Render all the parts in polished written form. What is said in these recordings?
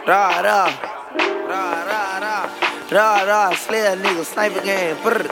Rah, rah. Rah, rah, rah. Rah, rah. Slay a nigga, sniper game. Brr.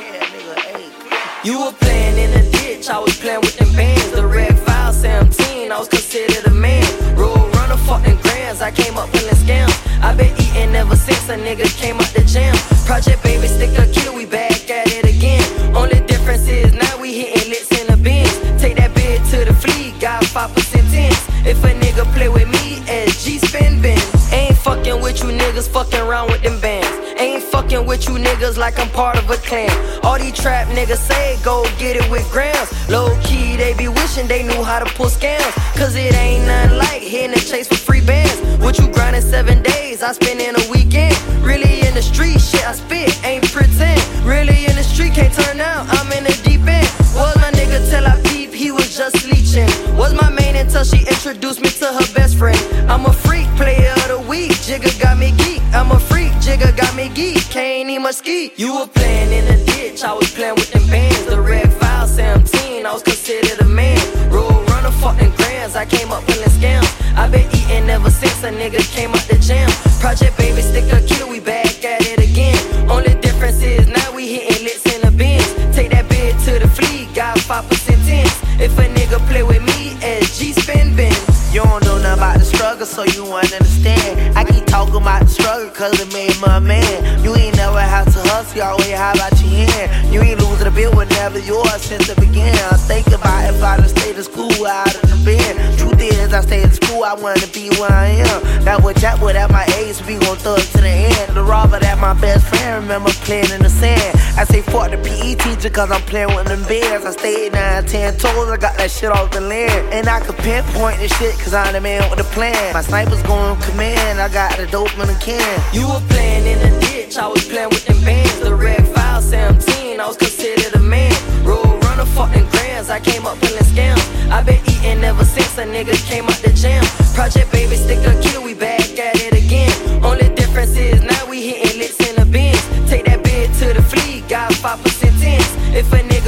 You were playing in the ditch, I was playing with them bands. The red file, 17, I was considered a man. Road runner, fucking grams, I came up feeling scams. I been eating ever since a nigga came out the jam. Project baby, stick a kill, we back at it again. Only difference is now we hitting licks in the bins. Take that bid to the fleet, got 5% tense. If a nigga play with me, SG spin bin. Ain't fucking with you niggas, fucking around with them bands. Ain't fucking with you niggas like I'm part of a clan. All these trap niggas say go get it with grams. Low key, they be wishing they knew how to pull scams. Cause it ain't nothing like hitting a chase for free bands. What you grinding 7 days, I spend in a weekend. Really in the street, shit I spit, ain't pretend. Really in the street, can't turn out, I'm in the deep end. Was my nigga till I peep, he was just leeching. Was my main until she introduced me to her best friend. I'm a freak, player of the week, Jigga got me geek. I'm a freak, Jigga got me geek, can't even ski. You were playing in the ditch, I was playing with them bands. The red file, 17, I was considered a man. Road runner, fucking grams, I came up feeling scams. I been eating ever since a nigga came out the jam. Project baby, stick a kill, we back at it again. Only difference is now we hitting licks in the bins. Take that bid to the fleet, got 5% tense. If a nigga play with me, SG spin bin. You don't know nothing about the struggle, so you won't understand. I keep talking about the struggle, cause it made my man. You ain't never have to hustle, you always have about your hand. You ain't losing the bill whenever yours since the beginning. I think about if I done stayed in school out of the bed. Truth is, I stayed in school, I wanted to be where I am. That was Jack would at my age, we gon' thug to the end. The robber that my best friend remember playing in the sand. I say fuck the PE teacher, cause I'm playing with them bands. I stayed 9, 10 toes, I got that shit off the land. And I could pinpoint this shit, cause I'm the man with the plan. My snipers going command, I got the dope in the can. You were playing in the ditch, I was playing with them bands. The red file, 17, I was considered a man. Road runner, fucking grams, I came up feeling scams. I been eating ever since a nigga came out the jam. Project baby, stick a kill, we back at it again. Only difference is now we hitting licks in the bins. Take that bid to the fleet, got 5% tense. If a nigga